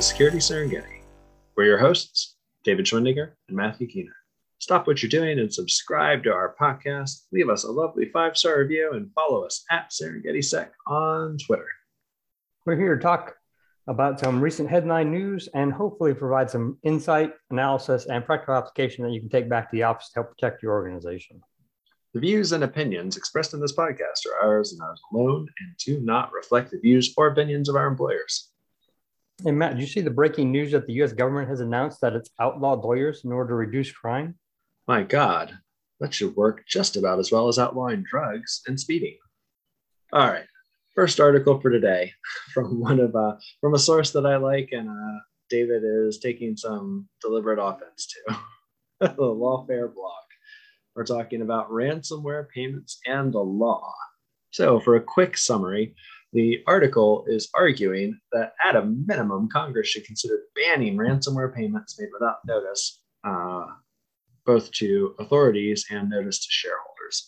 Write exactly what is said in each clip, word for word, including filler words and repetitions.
is Security Serengeti. We're your hosts, David Schwindiger and Matthew Keener. Stop what you're doing and subscribe to our podcast. Leave us a lovely five-star review and follow us at SerengetiSec on Twitter. We're here to talk about some recent headline news and hopefully provide some insight, analysis, and practical application that you can take back to the office to help protect your organization. The views and opinions expressed in this podcast are ours and ours alone and do not reflect the views or opinions of our employers. Hey, Matt, did you see the breaking news that the U S government has announced that it's outlawed lawyers in order to reduce crime? My God, that should work just about as well as outlawing drugs and speeding. All right, first article for today from one of uh, from a source that I like and uh, David is taking some deliberate offense to, the Lawfare blog. We're talking about ransomware payments and the law. So for a quick summary, the article is arguing that at a minimum, Congress should consider banning ransomware payments made without notice, uh, both to authorities and notice to shareholders.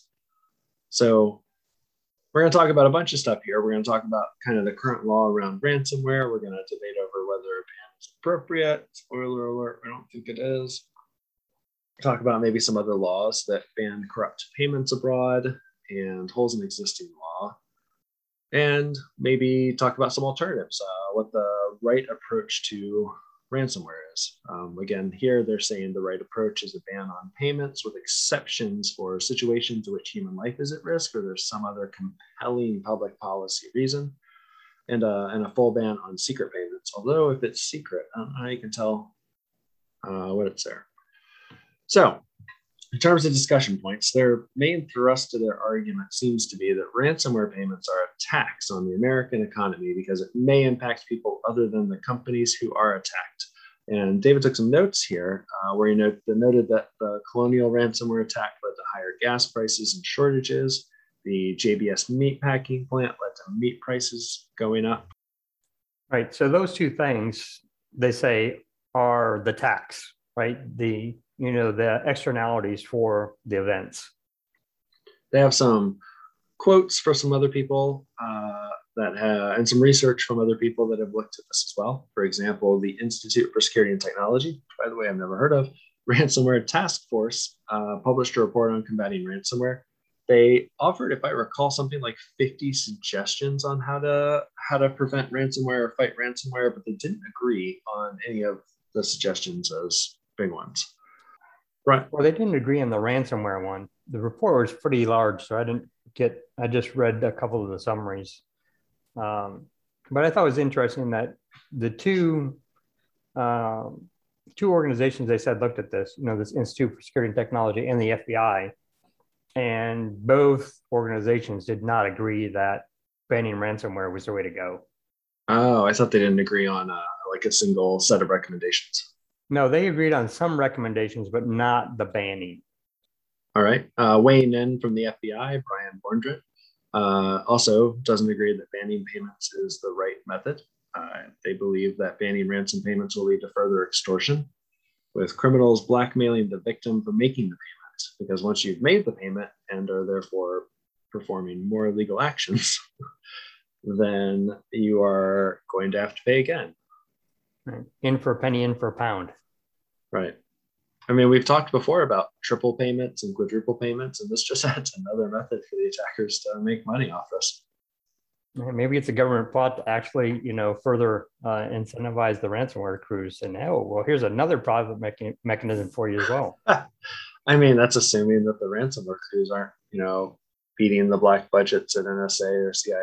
So we're going to talk about a bunch of stuff here. We're going to talk about kind of the current law around ransomware. We're going to debate over whether a ban is appropriate. Spoiler alert, I don't think it is. Talk about maybe some other laws that ban corrupt payments abroad and holes in existing law. And maybe talk about some alternatives, uh, what the right approach to ransomware is. Um, again, here they're saying the right approach is a ban on payments with exceptions for situations in which human life is at risk or there's some other compelling public policy reason, and, uh, and a full ban on secret payments. Although if it's secret, I don't know how you can tell uh, what it's there. So in terms of discussion points, their main thrust to their argument seems to be that ransomware payments are a tax on the American economy because it may impact people other than the companies who are attacked. And David took some notes here uh, where he note, noted that the Colonial ransomware attack led to higher gas prices and shortages. The J B S meat packing plant led to meat prices going up. Right. So those two things, they say, are the tax, right? The you know, the externalities for the events. They have some quotes for some other people uh, that have, and some research from other people that have looked at this as well. For example, the Institute for Security and Technology, which, by the way, I've never heard of, Ransomware Task Force uh, published a report on combating ransomware. They offered, if I recall, something like fifty suggestions on how to how to prevent ransomware or fight ransomware, but they didn't agree on any of the suggestions as big ones. Right. Well, they didn't agree on the ransomware one. The report was pretty large, so I didn't get, I just read a couple of the summaries. Um, but I thought it was interesting that the two, um, two organizations they said looked at this, you know, this Institute for Security and Technology and the F B I, and both organizations did not agree that banning ransomware was the way to go. Oh, I thought they didn't agree on uh, like a single set of recommendations. No, they agreed on some recommendations, but not the banning. All right. Uh, weighing in from the F B I, Brian Bondren, uh, also doesn't agree that banning payments is the right method. Uh, they believe that banning ransom payments will lead to further extortion, with criminals blackmailing the victim for making the payment. Because once you've made the payment and are therefore performing more illegal actions, then you are going to have to pay again. In for a penny, in for a pound. Right. I mean, we've talked before about triple payments and quadruple payments, and this just adds another method for the attackers to make money off this. Maybe it's a government plot to actually, you know, further uh, incentivize the ransomware crews. And oh, well, here's another profit mecha- mechanism for you as well. I mean, that's assuming that the ransomware crews aren't, you know, feeding the black budgets at N S A or C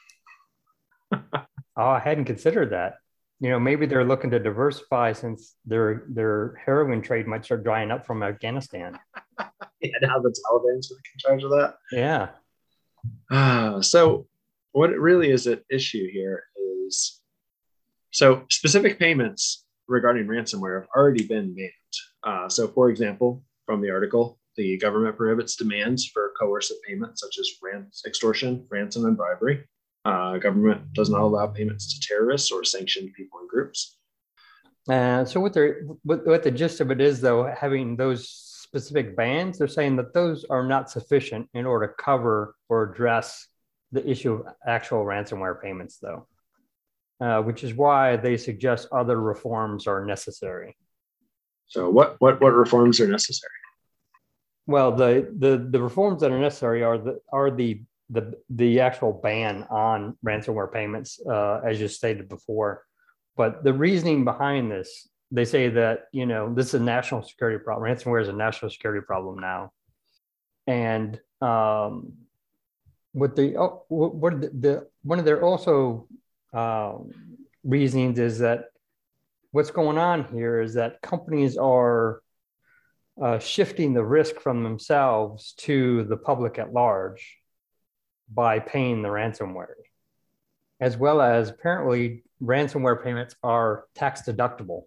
I A. Oh, I hadn't considered that. You know, maybe they're looking to diversify since their their heroin trade might start drying up from Afghanistan. Yeah, now the Taliban's in charge of that. Yeah. Uh, so what it really is at issue here is, so specific payments regarding ransomware have already been banned. Uh, so for example, from the article, the government prohibits demands for coercive payments such as rans- extortion, ransom, and bribery. Uh, government does not allow payments to terrorists or sanctioned people and groups. Uh, so what they're what, what the gist of it is, though, having those specific bans, they're saying that those are not sufficient in order to cover or address the issue of actual ransomware payments, though. uh, which is why they suggest other reforms are necessary. So what what what reforms are necessary? Well, the the the reforms that are necessary are the are the the the actual ban on ransomware payments, uh, as you stated before. But the reasoning behind this, they say that, you know, this is a national security problem. Ransomware is a national security problem now, and um, what the oh, what the, the one of their also um, reasonings is that what's going on here is that companies are uh, shifting the risk from themselves to the public at large by paying the ransomware, as well as apparently ransomware payments are tax deductible.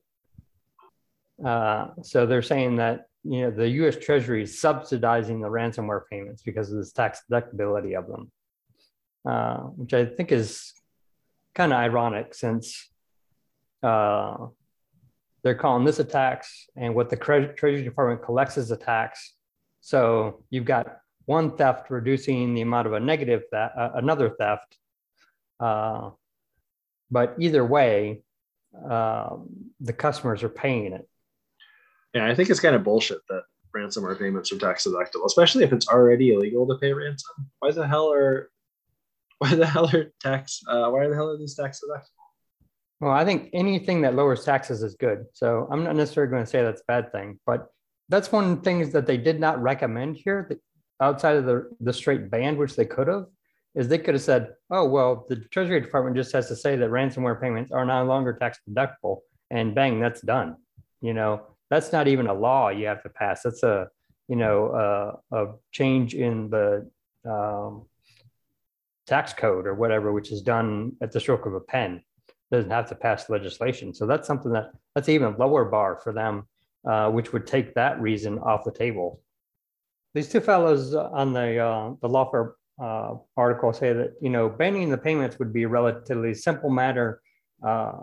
Uh, so they're saying that, you know, the U S Treasury is subsidizing the ransomware payments because of this tax deductibility of them, uh, which I think is kind of ironic, since uh, they're calling this a tax, and what the Treasury Department collects is a tax. So you've got one theft reducing the amount of a negative theft, uh, another theft. Uh, but either way, uh, the customers are paying it. Yeah, I think it's kind of bullshit that ransomware payments are tax deductible, especially if it's already illegal to pay ransom. Why the hell are why the hell are tax uh, why the hell are these tax deductible? Well, I think anything that lowers taxes is good. So I'm not necessarily going to say that's a bad thing, but that's one of the things that they did not recommend here, that outside of the, the straight ban, which they could have, is they could have said, oh, well, the Treasury Department just has to say that ransomware payments are no longer tax deductible, and bang, that's done. You know, that's not even a law you have to pass. That's a, you know, uh, a change in the um, tax code or whatever, which is done at the stroke of a pen. Doesn't have to pass legislation. So that's something that that's even lower bar for them, uh, which would take that reason off the table. These two fellows on the uh, the Lawfare uh, article say that, you know, banning the payments would be a relatively simple matter, uh,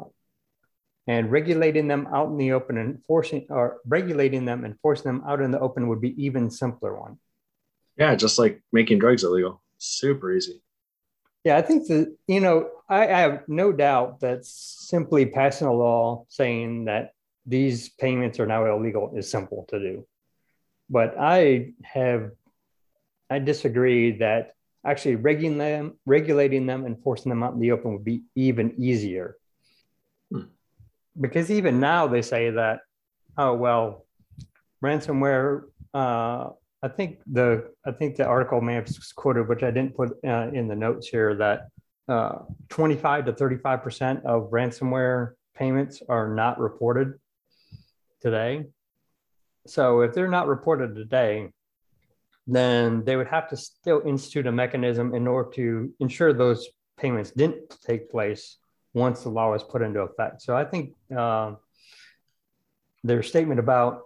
and regulating them out in the open and forcing or regulating them and forcing them out in the open would be even simpler one. Yeah, just like making drugs illegal. Super easy. Yeah, I think that, you know, I, I have no doubt that simply passing a law saying that these payments are now illegal is simple to do. But I have, I disagree that actually regulating them, regulating them and forcing them out in the open would be even easier. Hmm. Because even now they say that, oh, well, ransomware, uh, I think the I think the article may have quoted, which I didn't put uh, in the notes here, that uh, twenty-five to thirty-five percent of ransomware payments are not reported today. So if they're not reported today, then they would have to still institute a mechanism in order to ensure those payments didn't take place once the law was put into effect. So I think uh, their statement about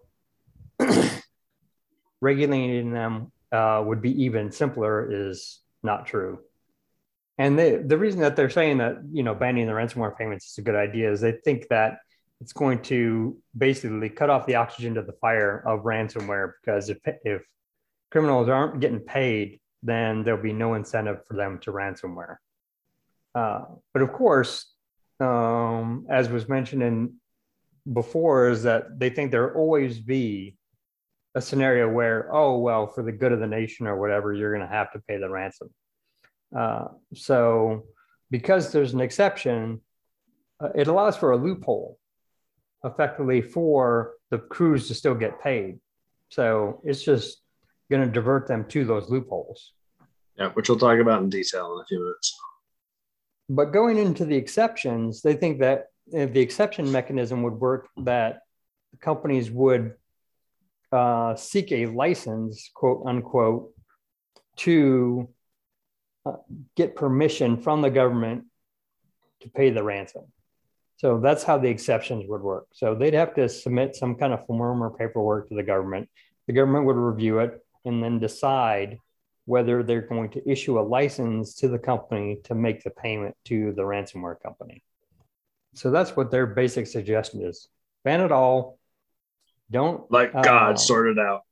regulating them uh, would be even simpler is not true. And they, the reason that they're saying that, you know, banning the ransomware payments is a good idea is they think that it's going to basically cut off the oxygen to the fire of ransomware, because if, if criminals aren't getting paid, then there'll be no incentive for them to ransomware. Uh, but of course, um, as was mentioned in before, is that they think there'll always be a scenario where, oh, well, for the good of the nation or whatever, you're going to have to pay the ransom. Uh, so because there's an exception, uh, it allows for a loophole effectively for the crews to still get paid. So it's just going to divert them to those loopholes. Yeah, which we'll talk about in detail in a few minutes. But going into the exceptions, they think that if the exception mechanism would work, that companies would uh, seek a license, quote unquote, to uh, get permission from the government to pay the ransom. So that's how the exceptions would work. So they'd have to submit some kind of form or paperwork to the government. The government would review it and then decide whether they're going to issue a license to the company to make the payment to the ransomware company. So that's what their basic suggestion is. Ban it all. Don't let God uh, sort it out.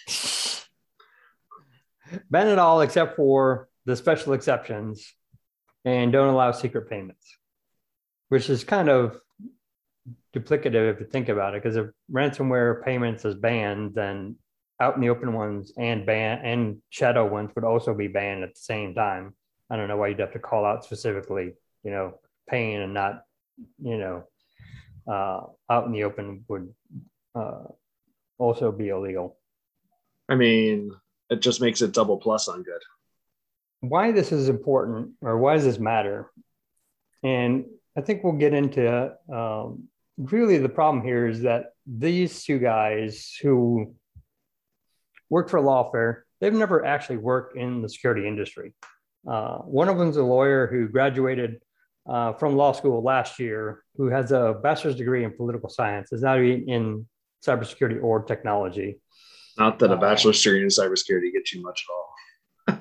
Ban it all except for the special exceptions, and don't allow secret payments. which is kind of duplicative if you think about it, because if ransomware payments is banned, then out in the open ones and ban and shadow ones would also be banned at the same time. I don't know why you'd have to call out specifically, you know, paying and not, you know, uh, out in the open would uh, also be illegal. I mean, it just makes it double plus on good. Why this is important, or why does this matter? And I think we'll get into um, really the problem here is that these two guys who work for lawfare, they've never actually worked in the security industry. Uh, one of them's a lawyer who graduated uh, from law school last year, who has a bachelor's degree in political science, is now in cybersecurity or technology. Not that a bachelor's degree in cybersecurity gets you much at all.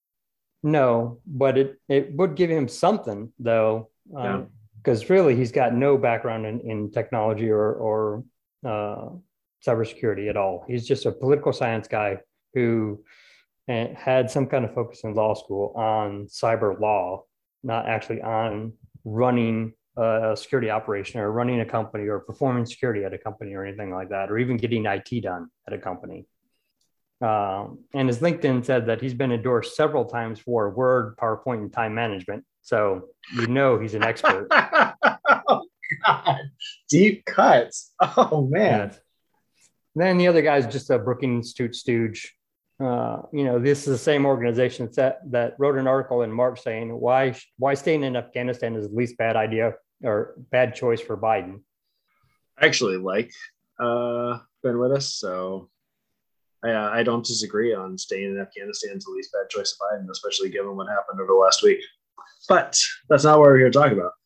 No, but it, it would give him something, though, because um, yeah. really he's got no background in, in technology or, or uh, cybersecurity at all. He's just a political science guy who had some kind of focus in law school on cyber law, not actually on running a security operation or running a company or performing security at a company or anything like that, or even getting I T done at a company. Um, and his LinkedIn said that he's been endorsed several times for Word, PowerPoint, and time management. So you know he's an expert. Oh, God. Deep cuts. Oh, man. Yes. Then the other guy's just a Brookings Institute stooge. Uh, you know, this is the same organization that, that wrote an article in March saying why why staying in Afghanistan is the least bad idea or bad choice for Biden. I actually like uh, Ben Wittes, so I, I don't disagree on staying in Afghanistan is the least bad choice of Biden, especially given what happened over the last week. But that's not what we're here to talk about.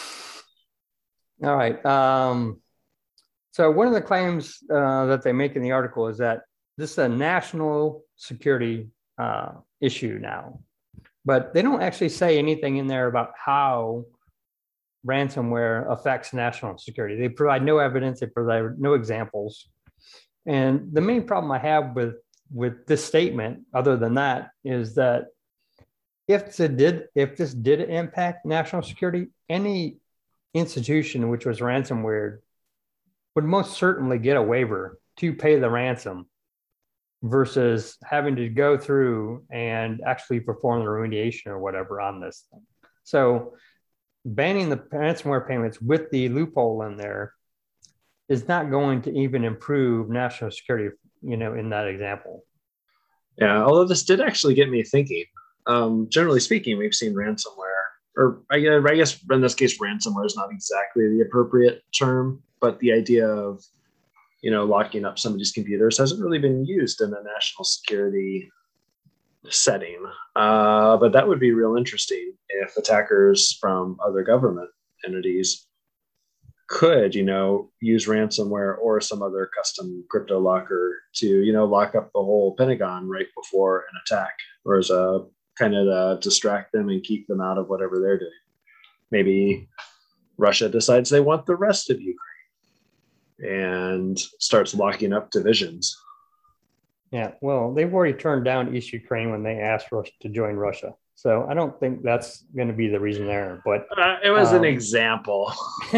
All right. Um, so one of the claims uh, that they make in the article is that this is a national security uh, issue now, but they don't actually say anything in there about how ransomware affects national security. They provide no evidence, they provide no examples. And the main problem I have with, with this statement, other than that, is that if it did, if this did impact national security, any institution which was ransomware would most certainly get a waiver to pay the ransom versus having to go through and actually perform the remediation or whatever on this thing. So banning the ransomware payments with the loophole in there is not going to even improve national security, you know, in that example. Yeah, although this did actually get me thinking. Um, generally speaking, we've seen ransomware, or I, I guess in this case, ransomware is not exactly the appropriate term, but the idea of, you know, locking up somebody's computers hasn't really been used in a national security setting. Uh, but that would be real interesting if attackers from other government entities could, you know, use ransomware or some other custom crypto locker to, you know, lock up the whole Pentagon right before an attack, or as a kind of uh, distract them and keep them out of whatever they're doing. Maybe Russia decides they want the rest of Ukraine and starts locking up divisions. Yeah, well, they've already turned down East Ukraine when they asked Russia to join Russia. So I don't think that's going to be the reason there. But uh, it was um, an example.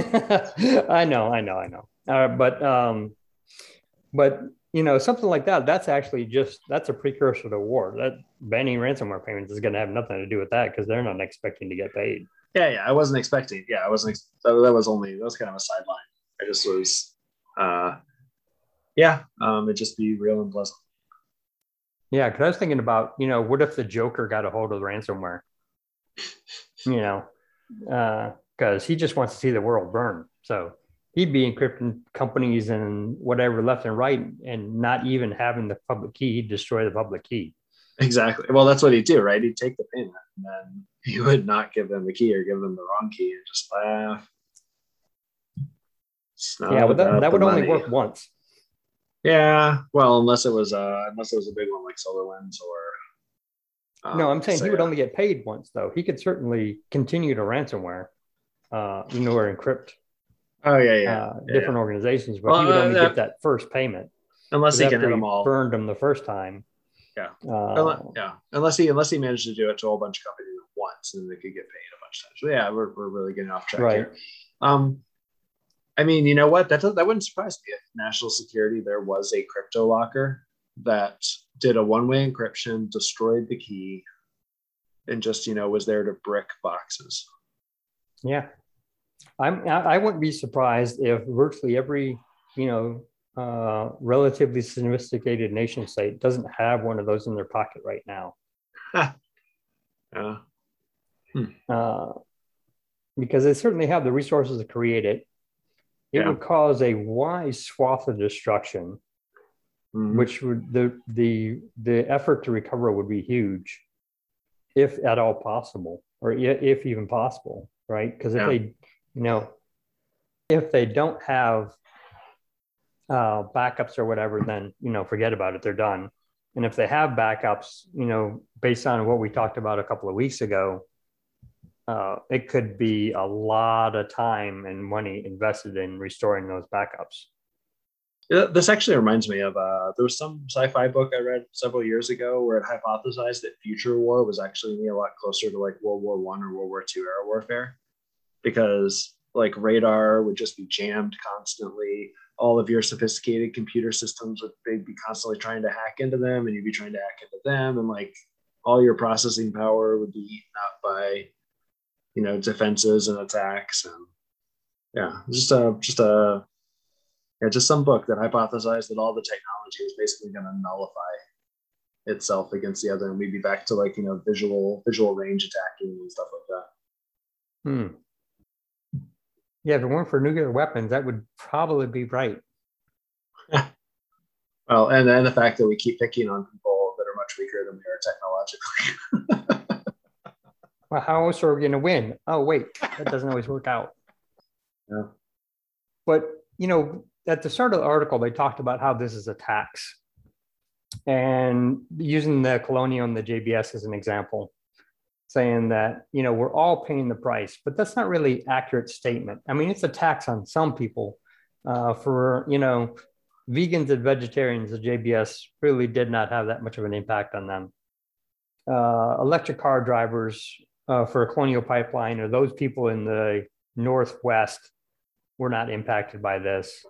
I know, I know, I know. Uh, but um, but you know, something like that. That's actually just that's a precursor to war. That banning ransomware payments is going to have nothing to do with that because they're not expecting to get paid. Yeah, yeah. I wasn't expecting. Yeah, I wasn't. Ex- that was only that was kind of a sideline. I just was. Uh, yeah, um, it'd just be real and pleasant. Yeah, because I was thinking about, you know, what if the Joker got a hold of the ransomware? You know, because uh, he just wants to see the world burn. So he'd be encrypting companies and whatever left and right and not even having the public key. He'd destroy the public key. Exactly. Well, that's what he'd do, right? He'd take the payment and then he would not give them the key or give them the wrong key and just laugh. Yeah, but that, that would only work once. Yeah, well, unless it was uh unless it was a big one like SolarWinds or. Um, no, I'm saying so, he would yeah. only get paid once, though. He could certainly continue to ransomware, uh, you know, or encrypt. Oh yeah, yeah. Uh, yeah different yeah. organizations, but well, he would only uh, get that first payment unless he can hit them all. Burned them the first time. Yeah, uh, yeah. Unless he unless he managed to do it to a whole bunch of companies at once, and they could get paid a bunch of times. So yeah, we're we're really getting off track right. here. Um, I mean, you know what? That that wouldn't surprise me if national security there was a crypto locker that did a one-way encryption, destroyed the key, and just you know was there to brick boxes. Yeah, I'm. I wouldn't be surprised if virtually every you know uh, relatively sophisticated nation state doesn't have one of those in their pocket right now. Yeah. Hmm. Uh, because they certainly have the resources to create it. It yeah. would cause a wide swath of destruction, mm-hmm. which would the the the effort to recover would be huge, if at all possible, or if even possible, right? Because if yeah. they, you know, if they don't have uh, backups or whatever, then you know, forget about it. They're done. And if they have backups, you know, based on what we talked about a couple of weeks ago, uh, it could be a lot of time and money invested in restoring those backups. This actually reminds me of uh, there was some sci-fi book I read several years ago where it hypothesized that future war was actually a lot closer to like World War One or World War Two era warfare, because like radar would just be jammed constantly. All of your sophisticated computer systems would they'd be constantly trying to hack into them, and you'd be trying to hack into them, and like all your processing power would be eaten up by you know defenses and attacks, and yeah, just a just a yeah, just some book that hypothesized that all the technology is basically going to nullify itself against the other, and we'd be back to like you know visual visual range attacking and stuff like that. Hmm. Yeah, if it weren't for nuclear weapons, that would probably be right. Well, and then the fact that we keep picking on people that are much weaker than we are technologically. Well, how else are we going to win? Oh, wait, that doesn't always work out. Yeah. But, you know, at the start of the article, they talked about how this is a tax. And using the Colonial and the J B S as an example, saying that, you know, we're all paying the price, but that's not really an accurate statement. I mean, it's a tax on some people. Uh, for, you know, vegans and vegetarians, the J B S really did not have that much of an impact on them. Uh, electric car drivers uh, for a Colonial Pipeline, or those people in the Northwest, were not impacted by this.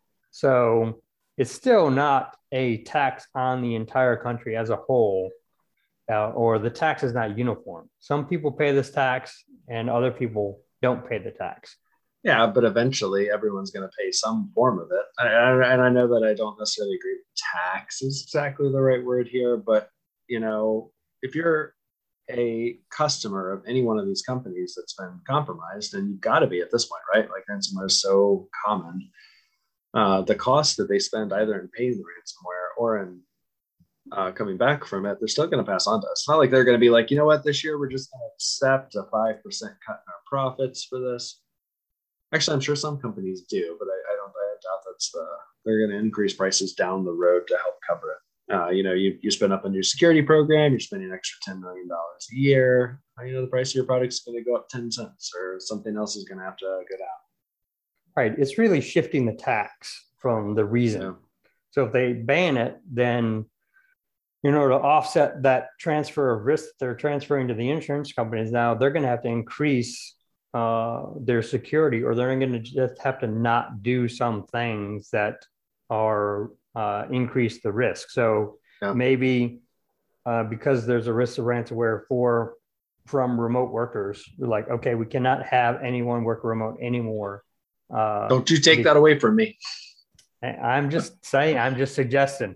So it's still not a tax on the entire country as a whole. Uh, or the tax is not uniform. Some people pay this tax and other people don't pay the tax. Yeah, but eventually everyone's going to pay some form of it. I, I, and I know that I don't necessarily agree with tax is exactly the right word here, but, you know, if you're a customer of any one of these companies that's been compromised, and you've got to be at this point, right? Like ransomware is so common. Uh, the cost that they spend either in paying the ransomware or in Uh, coming back from it, they're still going to pass on to us. It's not like they're going to be like, you know what, this year we're just going to accept a five percent cut in our profits for this. Actually, I'm sure some companies do, but I, I don't I doubt that's the, they're going to increase prices down the road to help cover it. Uh, you know, you, you spin up a new security program, you're spending an extra ten million dollars a year. You know, the price of your product is going to go up ten cents, or something else is going to have to go down. Right. It's really shifting the tax from the reason. Yeah. So if they ban it, then in order to offset that transfer of risk that they're transferring to the insurance companies, now they're going to have to increase uh, their security, or they're going to just have to not do some things that are uh, increase the risk. So yeah. maybe uh, because there's a risk of ransomware for from remote workers, they're like, okay, we cannot have anyone work remote anymore. Uh, Don't you take that away from me. I'm just saying, I'm just suggesting.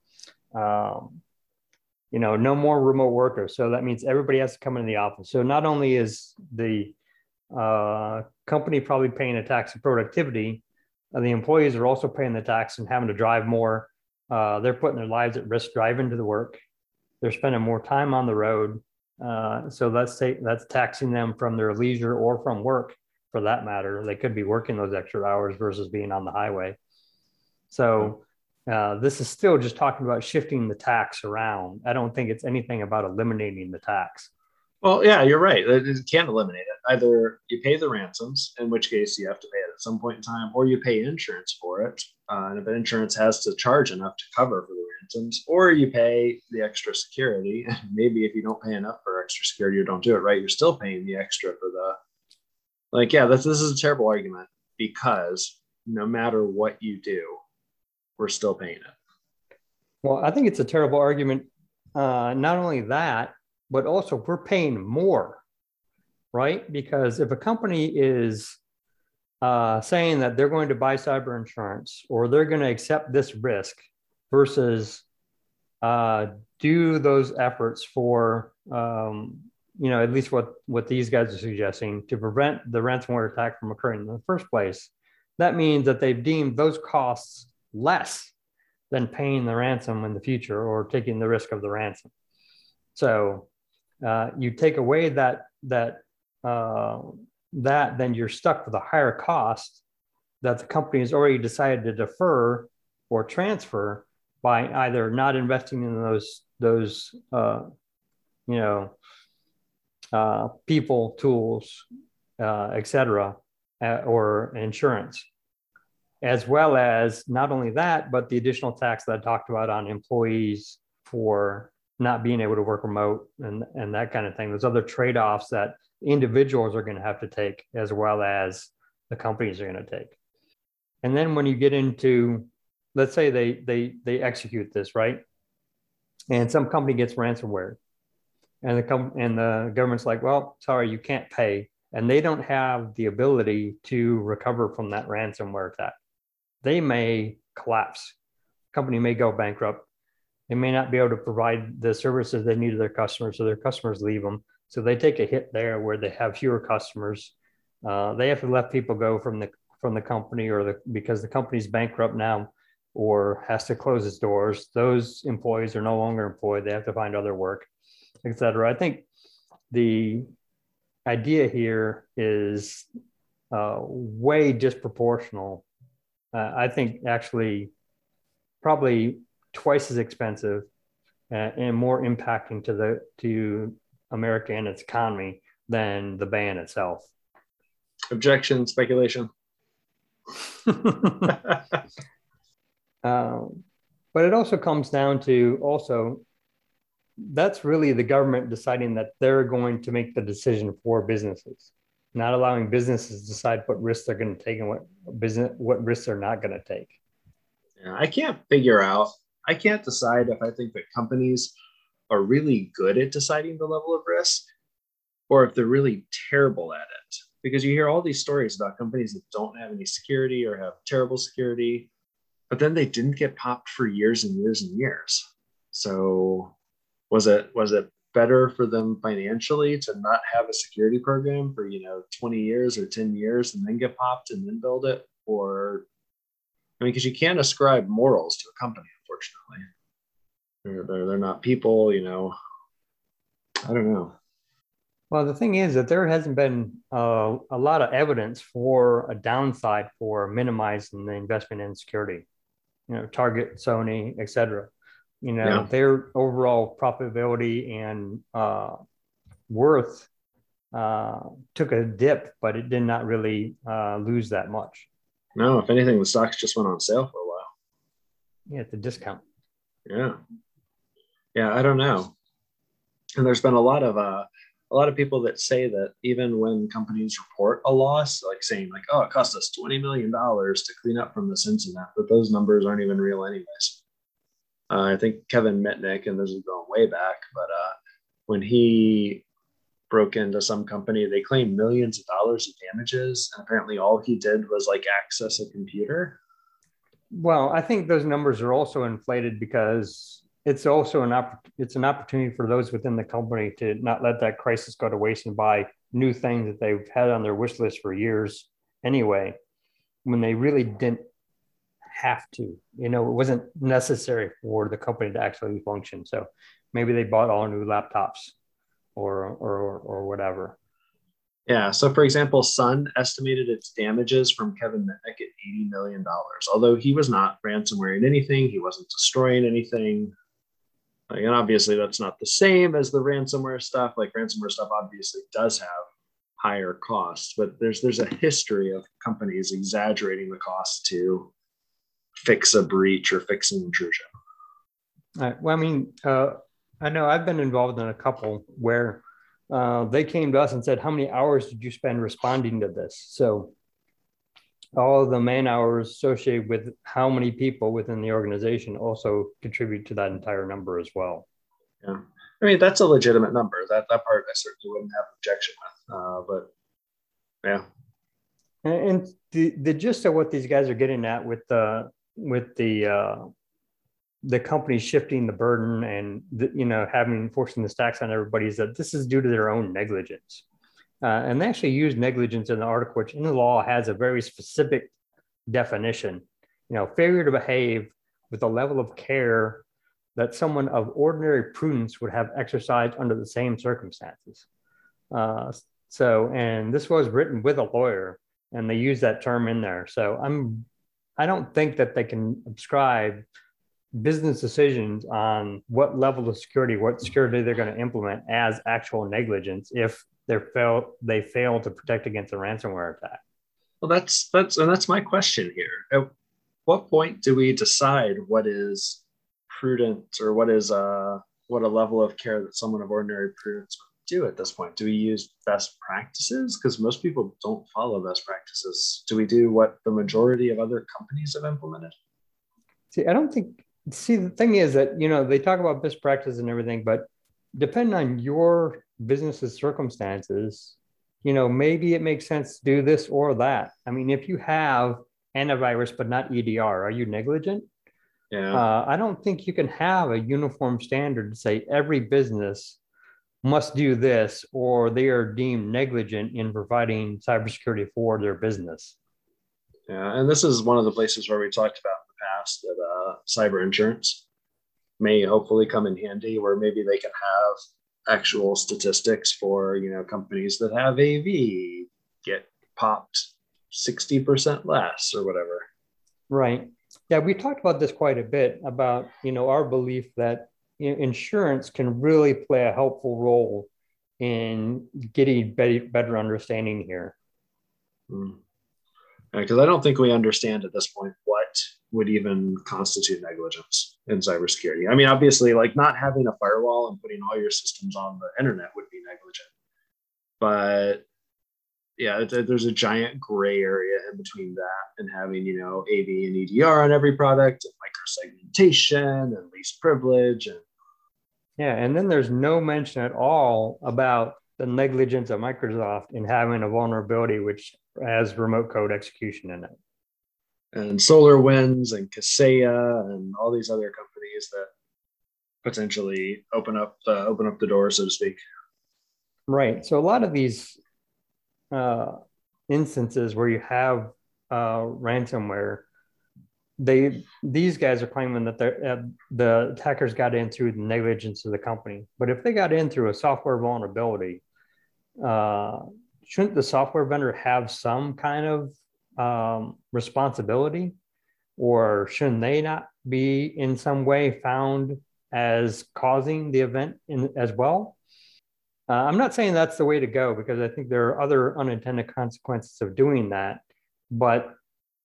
Um, You know, no more remote workers. So that means everybody has to come into the office. So not only is the uh, company probably paying a tax of productivity, uh, the employees are also paying the tax and having to drive more. Uh, they're putting their lives at risk driving to the work. They're spending more time on the road. Uh, so that's that's taxing them from their leisure or from work, for that matter. They could be working those extra hours versus being on the highway. So Uh, this is still just talking about shifting the tax around. I don't think it's anything about eliminating the tax. Well, yeah, you're right. You can't eliminate it. Either you pay the ransoms, in which case you have to pay it at some point in time, or you pay insurance for it. Uh, and if insurance has to charge enough to cover for the ransoms, or you pay the extra security. Maybe if you don't pay enough for extra security or don't do it right, you're still paying the extra for the Like, yeah, this, this is a terrible argument because no matter what you do, we're still paying it. Well, I think it's a terrible argument. Uh, not only that, but also we're paying more, right? Because if a company is uh, saying that they're going to buy cyber insurance or they're going to accept this risk versus uh, do those efforts for, um, you know, at least what, what these guys are suggesting to prevent the ransomware attack from occurring in the first place, that means that they've deemed those costs less than paying the ransom in the future or taking the risk of the ransom. So uh, you take away that, that, uh, that, then you're stuck with a higher cost that the company has already decided to defer or transfer by either not investing in those, those uh, you know, uh, people, tools, uh, et cetera, uh, or insurance, as well as not only that, but the additional tax that I talked about on employees for not being able to work remote and, and that kind of thing. There's other trade-offs that individuals are going to have to take as well as the companies are going to take. And then when you get into, let's say they, they, they execute this, right? And some company gets ransomware and the, com- and the government's like, well, sorry, you can't pay. And they don't have the ability to recover from that ransomware attack. They may collapse. Company may go bankrupt. They may not be able to provide the services they need to their customers, so their customers leave them. So they take a hit there where they have fewer customers. Uh, they have to let people go from the from the company, or the because the company's bankrupt now, or has to close its doors. Those employees are no longer employed. They have to find other work, et cetera. I think the idea here is uh, way disproportional. Uh, I think actually probably twice as expensive uh, and more impacting to the to America and its economy than the ban itself. Objection, speculation. um, but it also comes down to also that's really the government deciding that they're going to make the decision for businesses, not allowing businesses to decide what risks they're going to take and what business what risks they're not going to take. Yeah, I can't figure out. I can't decide if I think that companies are really good at deciding the level of risk or if they're really terrible at it. Because you hear all these stories about companies that don't have any security or have terrible security, but then they didn't get popped for years and years and years. So was it was it better for them financially to not have a security program for, you know, twenty years or ten years and then get popped and then build it? Or, I mean, because you can't ascribe morals to a company, unfortunately. They're, they're, they're not people, you know. I don't know. Well, the thing is that there hasn't been uh, a lot of evidence for a downside for minimizing the investment in security. You know, Target, Sony, et cetera. You know, yeah. Their overall profitability and uh, worth uh, took a dip, but it did not really uh, lose that much. No, if anything, the stocks just went on sale for a while. Yeah, it's a discount. Yeah. Yeah, I don't know. And there's been a lot of uh, a lot of people that say that even when companies report a loss, like saying like, oh, it cost us twenty million dollars to clean up from this incident, but those numbers aren't even real anyways. Uh, I think Kevin Mitnick, and this is going way back, but uh, when he broke into some company, they claimed millions of dollars of damages. And apparently all he did was like access a computer. Well, I think those numbers are also inflated because it's also an opp- it's an opportunity for those within the company to not let that crisis go to waste and buy new things that they've had on their wish list for years anyway, when they really didn't have to. You know, it wasn't necessary for the company to actually function. So maybe they bought all new laptops or or or whatever. Yeah. So, for example, Sun estimated its damages from Kevin Mitnick at eighty million dollars. Although he was not ransomwaring anything, he wasn't destroying anything. Like, and obviously, that's not the same as the ransomware stuff. Like, ransomware stuff obviously does have higher costs, but there's there's a history of companies exaggerating the cost to fix a breach or fix an intrusion. All right. Well, I mean, uh, I know I've been involved in a couple where uh, they came to us and said, how many hours did you spend responding to this? So all of the man hours associated with how many people within the organization also contribute to that entire number as well. Yeah. I mean, that's a legitimate number. That that part I certainly wouldn't have objection with. Uh, but yeah. And, and the, the gist of what these guys are getting at with the with the uh, the company shifting the burden and the, you know having forcing the stacks on everybody is that this is due to their own negligence. Uh, and they actually use negligence in the article, which in the law has a very specific definition. You know, failure to behave with a level of care that someone of ordinary prudence would have exercised under the same circumstances. Uh, so, and this was written with a lawyer, and they use that term in there. So, I'm, I don't think that they can ascribe business decisions on what level of security, what security they're going to implement as actual negligence if they fail they fail to protect against a ransomware attack. Well, that's that's and that's my question here. At what point do we decide what is prudent or what is uh what a level of care that someone of ordinary prudence would do at this point? Do we use best practices? Because most people don't follow best practices. Do we do what the majority of other companies have implemented? See, I don't think. See, the thing is that you know they talk about best practices and everything, but depending on your business's circumstances, you know, maybe it makes sense to do this or that. I mean, if you have antivirus but not E D R, are you negligent? Yeah. Uh, I don't think you can have a uniform standard to say every business must do this or they are deemed negligent in providing cybersecurity for their business. Yeah, and this is one of the places where we talked about in the past that uh, cyber insurance may hopefully come in handy, where maybe they can have actual statistics for, you know, companies that have A V get popped sixty percent less or whatever. Right. Yeah, we talked about this quite a bit about, you know, our belief that insurance can really play a helpful role in getting better understanding here. Mm. Because I don't think we understand at this point what would even constitute negligence in cybersecurity. I mean, obviously, like not having a firewall and putting all your systems on the internet would be negligent. But yeah, there's a giant gray area in between that and having, you know, A V and E D R on every product, and microsegmentation and least privilege. And yeah, and then there's no mention at all about the negligence of Microsoft in having a vulnerability which has remote code execution in it. And SolarWinds and Kaseya and all these other companies that potentially open up the open up the door, so to speak. Right. So a lot of these uh, instances where you have uh, ransomware, they these guys are claiming that uh, the attackers got in through the negligence of the company. But if they got in through a software vulnerability, uh, shouldn't the software vendor have some kind of um, responsibility, or shouldn't they not be in some way found as causing the event in, as well? Uh, I'm not saying that's the way to go, because I think there are other unintended consequences of doing that. But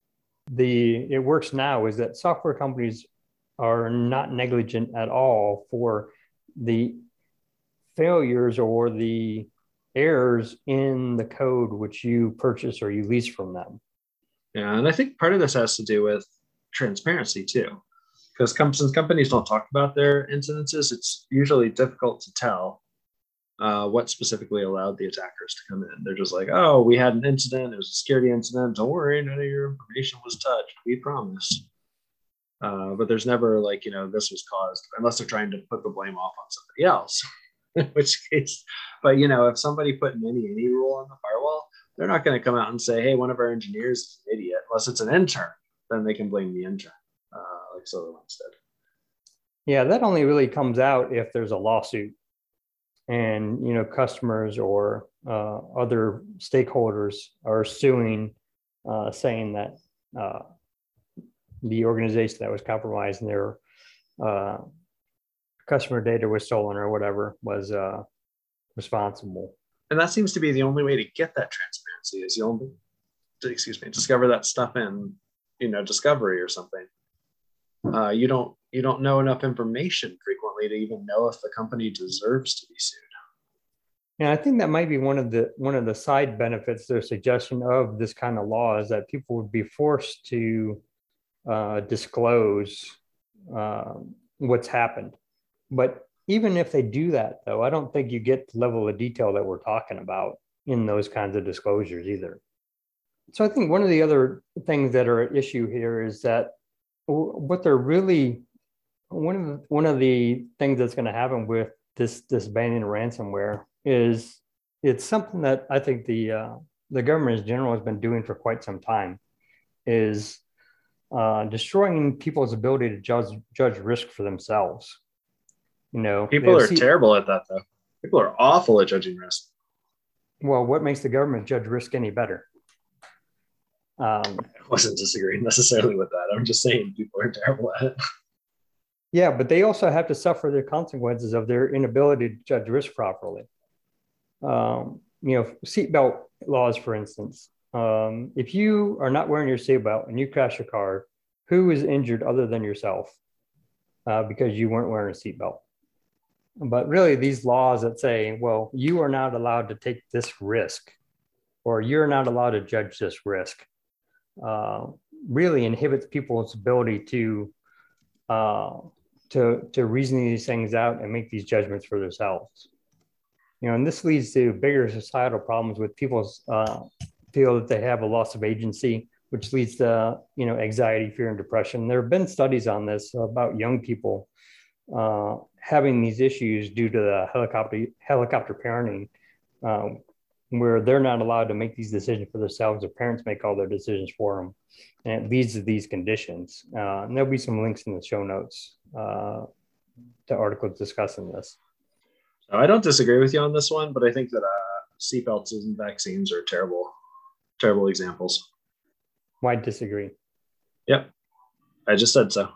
the it works now is that software companies are not negligent at all for the failures or the errors in the code which you purchase or you lease from them. Yeah, and I think part of this has to do with transparency too, because since companies don't talk about their incidences, it's usually difficult to tell uh, what specifically allowed the attackers to come in. They're just like, oh, we had an incident. It was a security incident. Don't worry, none of your information was touched. We promise. Uh, but there's never like, you know, this was caused, unless they're trying to put the blame off on somebody else, in which case, but, you know, if somebody put an any, any rule on the firewall, they're not going to come out and say, hey, one of our engineers is an idiot, unless it's an intern. Then they can blame the intern, uh, like SolarWinds did. Yeah, that only really comes out if there's a lawsuit and, you know, customers or uh, other stakeholders are suing, uh, saying that uh, the organization that was compromised and their uh, customer data was stolen or whatever was uh, responsible. And that seems to be the only way to get that transparency, is you only, excuse me, discover that stuff in, you know, discovery or something. Uh, you don't you don't know enough information frequently to even know if the company deserves to be sued. And I think that might be one of the one of the side benefits, their suggestion of this kind of law is that people would be forced to uh, disclose uh, what's happened. But even if they do that, though, I don't think you get the level of detail that we're talking about in those kinds of disclosures either. So I think one of the other things that are at issue here is that what they're really, one of the, one of the things that's going to happen with this, this banning ransomware is it's something that I think the, uh, the government in general has been doing for quite some time, is uh, destroying people's ability to judge, judge risk for themselves. You know, people are see, terrible at that, though. People are awful at judging risk. Well, what makes the government judge risk any better? Um, I wasn't disagreeing necessarily with that. I'm just saying people are terrible at it. Yeah, but they also have to suffer the consequences of their inability to judge risk properly. Um, you know, seatbelt laws, for instance. Um, if you are not wearing your seatbelt and you crash your car, who is injured other than yourself uh, because you weren't wearing a seatbelt? But really, these laws that say, well, you are not allowed to take this risk, or you're not allowed to judge this risk, uh, really inhibits people's ability to, uh, to, to reason these things out and make these judgments for themselves. You know, and this leads to bigger societal problems with people's uh, feel that they have a loss of agency, which leads to, you know, anxiety, fear, and depression. There have been studies on this about young people uh, having these issues due to the helicopter helicopter parenting, um, where they're not allowed to make these decisions for themselves. Their parents make all their decisions for them, and it leads to these conditions. Uh, and there'll be some links in the show notes uh, to articles discussing this. I don't disagree with you on this one, but I think that uh, seatbelts and vaccines are terrible, terrible examples. Why disagree? Yep, I just said so.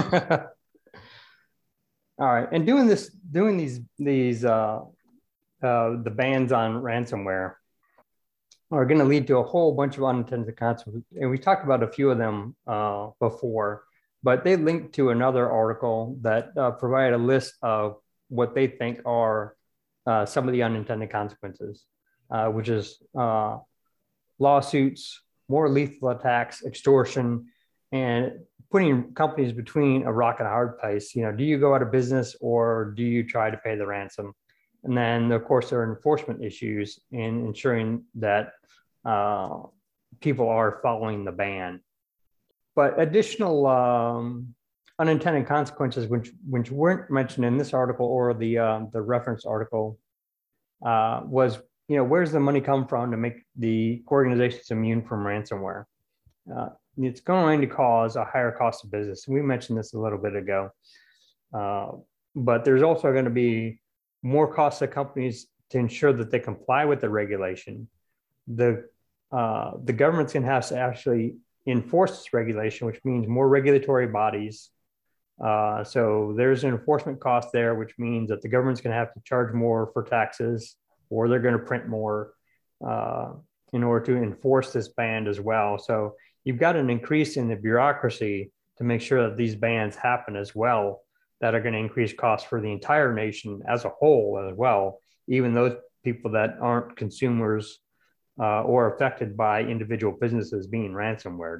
All right, and doing this, doing these, these, uh, uh, the bans on ransomware are going to lead to a whole bunch of unintended consequences, and we talked about a few of them uh, before, but they linked to another article that uh, provided a list of what they think are uh, some of the unintended consequences, uh, which is uh, lawsuits, more lethal attacks, extortion, and putting companies between a rock and a hard place. You know, do you go out of business or do you try to pay the ransom? And then, of course, there are enforcement issues in ensuring that uh, people are following the ban. But additional um, unintended consequences, which which weren't mentioned in this article or the uh, the reference article, uh, was, you know, where's the money come from to make the organizations immune from ransomware? Uh, it's going to cause a higher cost of business. We mentioned this a little bit ago, uh, but there's also going to be more costs to companies to ensure that they comply with the regulation. The uh, the government's going to have to actually enforce this regulation, which means more regulatory bodies. Uh, so there's an enforcement cost there, which means that the government's going to have to charge more for taxes, or they're going to print more uh, in order to enforce this ban as well. So you've got an increase in the bureaucracy to make sure that these bans happen as well, that are going to increase costs for the entire nation as a whole as well, even those people that aren't consumers uh, or affected by individual businesses being ransomware.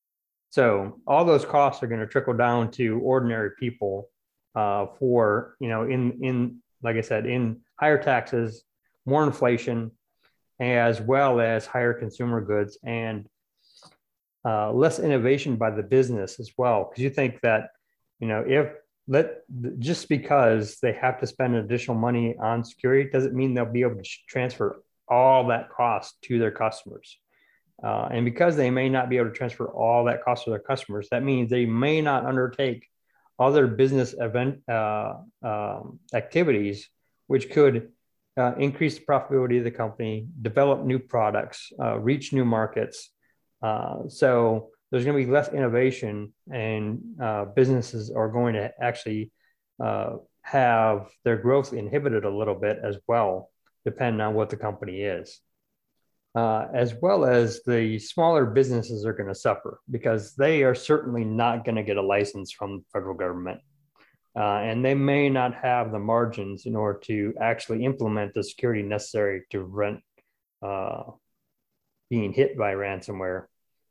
So all those costs are going to trickle down to ordinary people uh, for, you know, in, in, like I said, in higher taxes, more inflation, as well as higher consumer goods and uh, less innovation by the business as well. Because you think that, you know, if let just because they have to spend additional money on security doesn't mean they'll be able to transfer all that cost to their customers. Uh, and because they may not be able to transfer all that cost to their customers, that means they may not undertake other business event uh, um, activities, which could uh, increase the profitability of the company, develop new products, uh, reach new markets. Uh, so there's going to be less innovation, and uh, businesses are going to actually uh, have their growth inhibited a little bit as well, depending on what the company is. Uh, as well as the smaller businesses are going to suffer because they are certainly not going to get a license from the federal government. uh, and they may not have the margins in order to actually implement the security necessary to prevent uh, being hit by ransomware.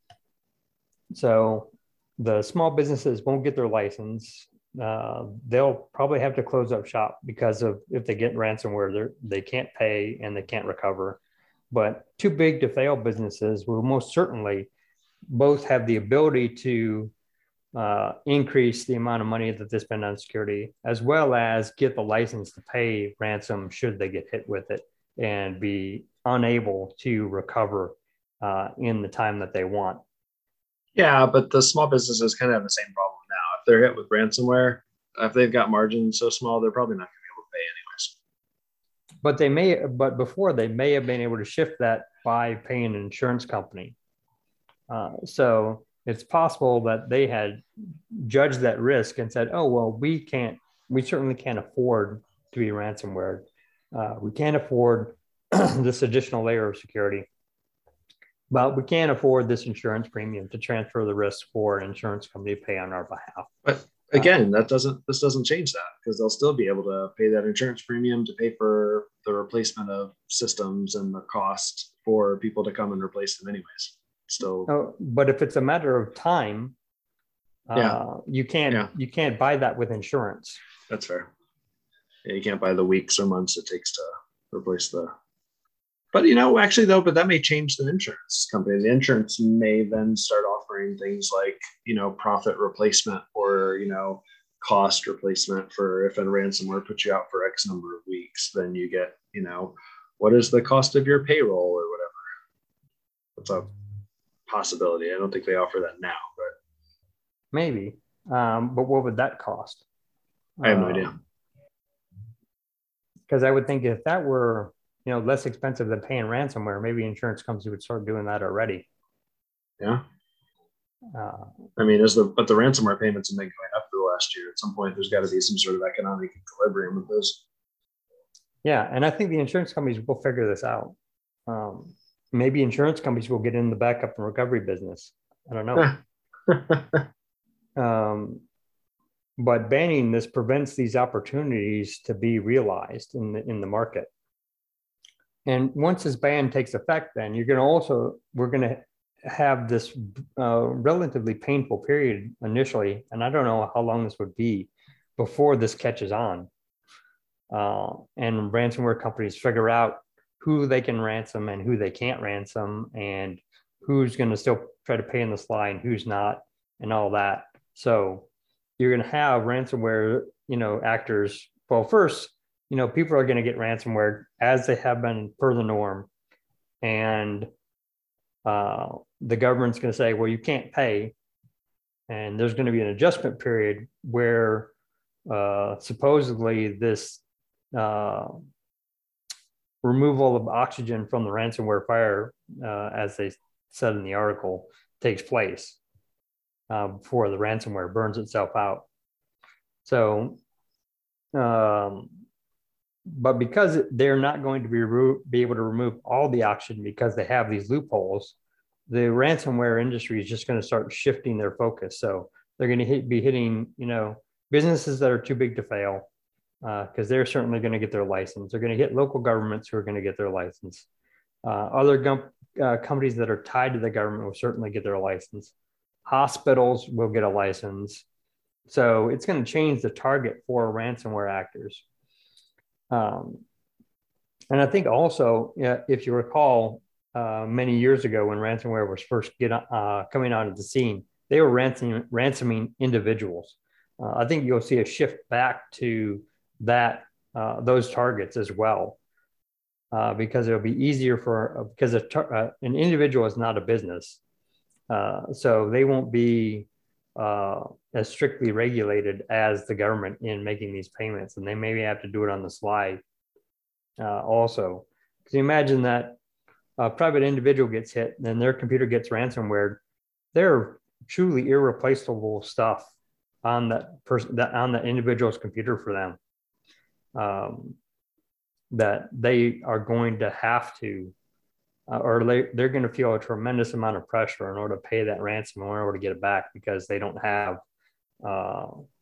So the small businesses won't get their license. Uh, they'll probably have to close up shop because of if they get ransomware, they can't pay and they can't recover. But too big to fail businesses will most certainly both have the ability to uh, increase the amount of money that they spend on security, as well as get the license to pay ransom should they get hit with it and be unable to recover uh, in the time that they want. Yeah, but the small businesses kind of have the same problem now. If they're hit with ransomware, if they've got margins so small, they're probably not going to be able to pay anyways. But they may, but before they may have been able to shift that by paying an insurance company. Uh, so it's possible that they had judged that risk and said, oh, well, we can't, we certainly can't afford to be ransomware. Uh, we can't afford this additional layer of security, but we can't afford this insurance premium to transfer the risk for an insurance company to pay on our behalf. But again, that doesn't, this doesn't change that, because they'll still be able to pay that insurance premium to pay for the replacement of systems and the cost for people to come and replace them anyways. Still, oh, but if it's a matter of time, yeah, uh, you can't yeah. you can't buy that with insurance. That's fair. Yeah, you can't buy the weeks or months it takes to replace the. But you know, actually though, but that may change the insurance company. The insurance may then start offering things like, you know, profit replacement or, you know, cost replacement for if a ransomware puts you out for X number of weeks, then you get, you know, what is the cost of your payroll or whatever. That's a possibility. I don't think they offer that now, but maybe. Um, but what would that cost? I have no um, idea. Because I would think if that were, you know, less expensive than paying ransomware, maybe insurance companies would start doing that already. Yeah. Uh, I mean, as the but the ransomware payments have been going up for the last year. At some point, there's got to be some sort of economic equilibrium with those. Yeah, and I think the insurance companies will figure this out. Um, maybe insurance companies will get in the backup and recovery business. I don't know. um, but banning this prevents these opportunities to be realized in the in the market. And once this ban takes effect, then you're going to also, we're going to have this uh, relatively painful period initially, and I don't know how long this would be before this catches on. Uh, and ransomware companies figure out who they can ransom and who they can't ransom, and who's going to still try to pay in the slide and who's not, and all that. So you're going to have ransomware, you know, actors. Well, first, you know, people are going to get ransomware as they have been per the norm. And uh, the government's going to say, well, you can't pay. And there's going to be an adjustment period where uh, supposedly this uh, removal of oxygen from the ransomware fire, uh, as they said in the article, takes place uh, before the ransomware burns itself out. So, um, but because they're not going to be, re- be able to remove all the oxygen because they have these loopholes, the ransomware industry is just going to start shifting their focus. So they're going to hit, be hitting, you know, businesses that are too big to fail, because uh, they're certainly going to get their license. They're going to hit local governments who are going to get their license. Uh, other gum- uh, companies that are tied to the government will certainly get their license. Hospitals will get a license. So it's going to change the target for ransomware actors. Um, and I think also, uh, if you recall, uh, many years ago when ransomware was first get, uh, coming out of the scene, they were ransoming, ransoming individuals. Uh, I think you'll see a shift back to that, uh, those targets as well, uh, because it'll be easier for, uh, because a tar- uh, an individual is not a business. Uh, so they won't be uh, as strictly regulated as the government in making these payments. And they maybe have to do it on the slide uh, also. Because you imagine that a private individual gets hit and then their computer gets ransomware, they're truly irreplaceable stuff on that person, that on the individual's computer for them, um, that they are going to have to, uh, or they, they're going to feel a tremendous amount of pressure in order to pay that ransom in order to get it back, because they don't have uh,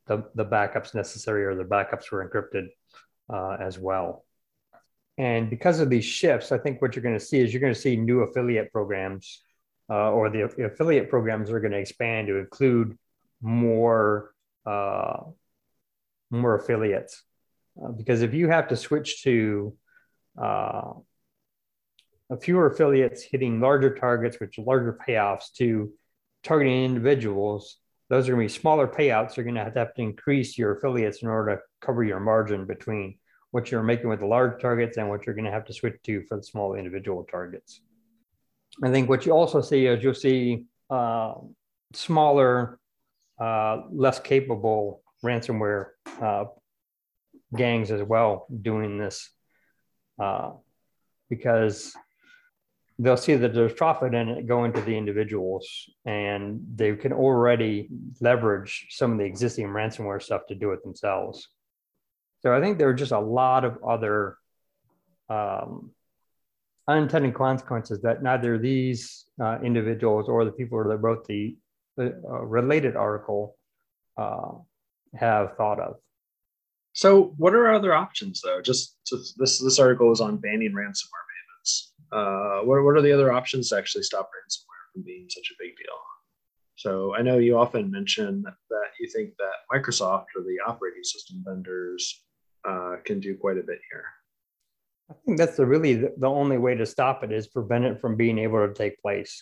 the, the backups necessary, or the backups were encrypted uh, as well. And because of these shifts, I think what you're going to see is you're going to see new affiliate programs, uh, or the, the affiliate programs are going to expand to include more, uh, more affiliates. Uh, because if you have to switch to uh, a fewer affiliates hitting larger targets, which larger payoffs, to targeting individuals, those are going to be smaller payouts. You're going to have to have to increase your affiliates in order to cover your margin between what you're making with the large targets and what you're going to have to switch to for the small individual targets. I think what you also see is you'll see uh, smaller, uh, less capable ransomware uh, gangs as well doing this, uh, because they'll see that there's profit in it going to the individuals, and they can already leverage some of the existing ransomware stuff to do it themselves. So I think there are just a lot of other um, unintended consequences that neither these uh, individuals or the people that wrote the, the uh, related article uh, have thought of. So what are other options, though? Just so this this article is on banning ransomware payments. Uh, what, what are the other options to actually stop ransomware from being such a big deal? So I know you often mention that you think that Microsoft or the operating system vendors uh, can do quite a bit here. I think that's the really the, the only way to stop it is prevent it from being able to take place.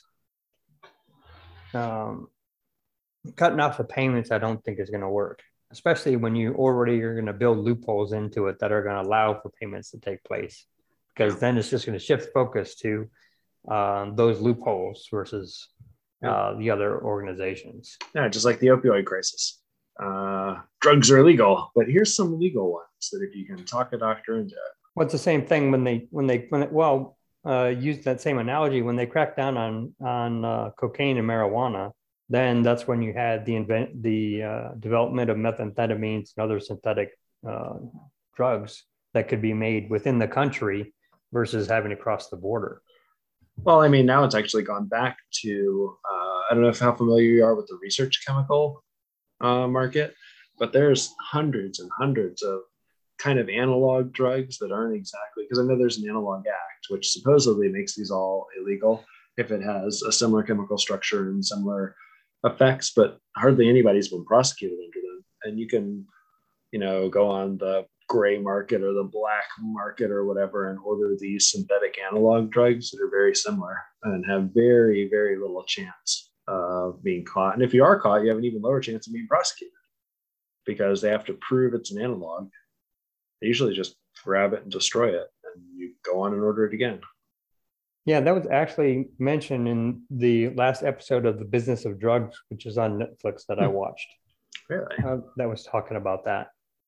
Um, cutting off the payments, I don't think is going to work, especially when you already are going to build loopholes into it that are going to allow for payments to take place, because then it's just going to shift focus to uh, those loopholes versus uh, the other organizations. Yeah, just like the opioid crisis. Uh, drugs are illegal, but here's some legal ones that if you can talk a doctor into it. Well, it's the same thing when they, when they, when it, well, uh, use that same analogy, when they cracked down on, on uh, cocaine and marijuana, then that's when you had the invent, the uh, development of methamphetamines and other synthetic uh, drugs that could be made within the country versus having to cross the border. Well, I mean, now it's actually gone back to, uh, I don't know if how familiar you are with the research chemical uh, market, but there's hundreds and hundreds of kind of analog drugs that aren't exactly, because I know there's an analog act, which supposedly makes these all illegal if it has a similar chemical structure and similar effects, but hardly anybody's been prosecuted under them. And you can, you know, go on the gray market or the black market or whatever and order these synthetic analog drugs that are very similar and have very, very little chance of being caught. And if you are caught, you have an even lower chance of being prosecuted because they have to prove it's an analog. They usually just grab it and destroy it, and you go on and order it again. Yeah, that was actually mentioned in the last episode of The Business of Drugs, which is on Netflix that hmm. I watched. Really? Uh, that was talking about that.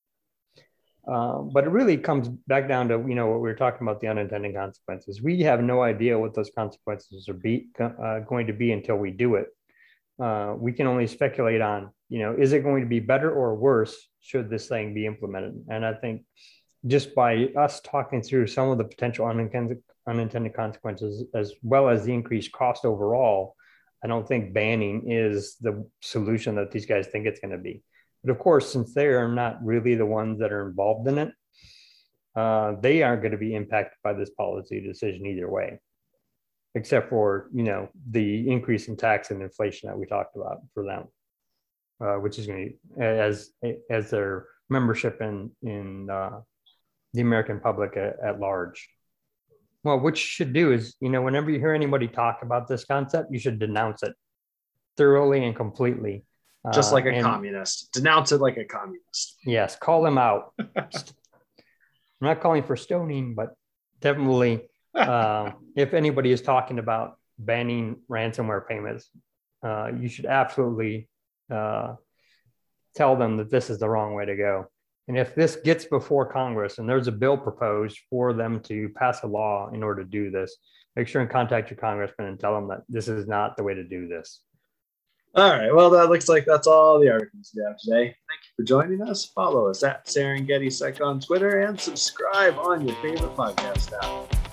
Uh, but it really comes back down to, you know, what we were talking about, the unintended consequences. We have no idea what those consequences are be, uh, going to be until we do it. Uh, we can only speculate on, you know, is it going to be better or worse should this thing be implemented? And I think just by us talking through some of the potential unintended, unintended consequences, as well as the increased cost overall, I don't think banning is the solution that these guys think it's going to be. But of course, since they are not really the ones that are involved in it, uh, they aren't going to be impacted by this policy decision either way, except for, you know, the increase in tax and inflation that we talked about for them, uh, which is going to, as as their membership in in uh, the American public at, at large. Well, what you should do is, you know, whenever you hear anybody talk about this concept, you should denounce it thoroughly and completely. Just like a uh, and, communist. Denounce it like a communist. Yes, call them out. I'm not calling for stoning, but definitely, uh, if anybody is talking about banning ransomware payments, uh, you should absolutely uh, tell them that this is the wrong way to go. And if this gets before Congress and there's a bill proposed for them to pass a law in order to do this, make sure and contact your congressman and tell them that this is not the way to do this. All right. Well, that looks like that's all the articles we have today. Thank you for joining us. Follow us at Serengeti Sec on Twitter and subscribe on your favorite podcast app.